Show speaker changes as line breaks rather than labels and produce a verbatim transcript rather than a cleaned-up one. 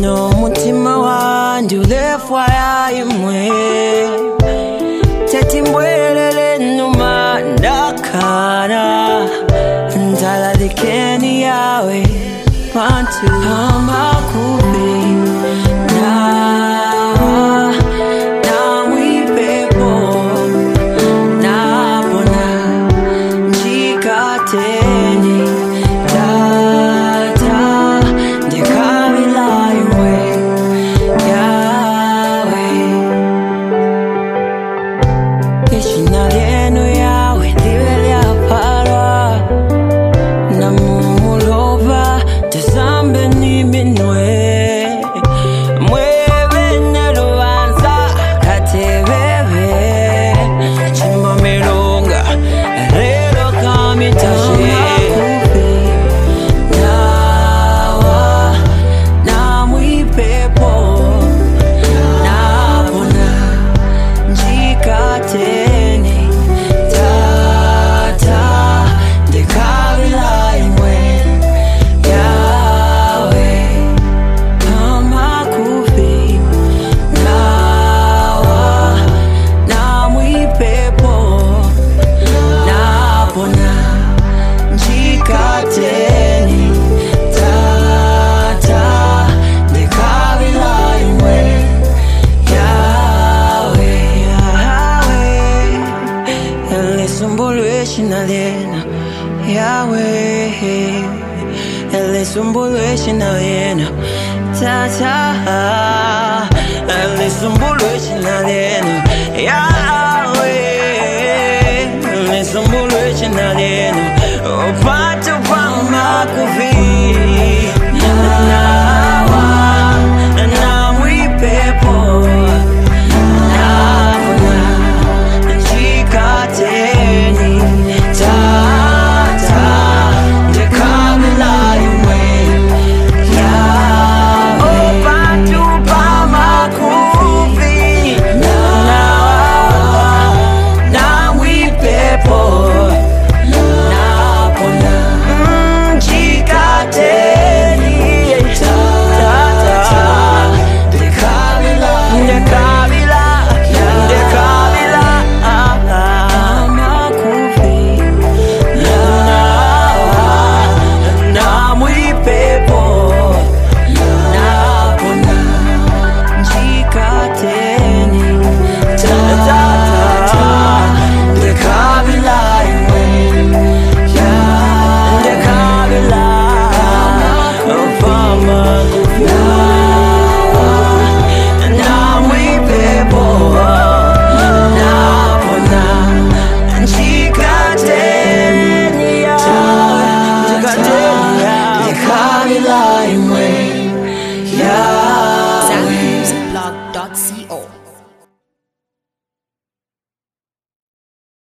no mutima wandi ulefwa ya imwe teti mbwelele numa ndakana ndala dikeni yawe Pantu Hamakubi Na Na mwipepo Na bona Njikateni Tata Ndekabila iwe Yawe Ishina lieno yawe Ndibele aparwa Namumulova Tazambe ni minwe Mwebe neruanza Katebebe Chimba milonga Rero kamitashe Nawa Na mwipepo Nabona Njikateni Tata Ndekabila imwe Yahweh, Elisumbulishi na lena, Tata, Elisumbulishi na lena, Yahweh, Elisumbulishi na lena, oh.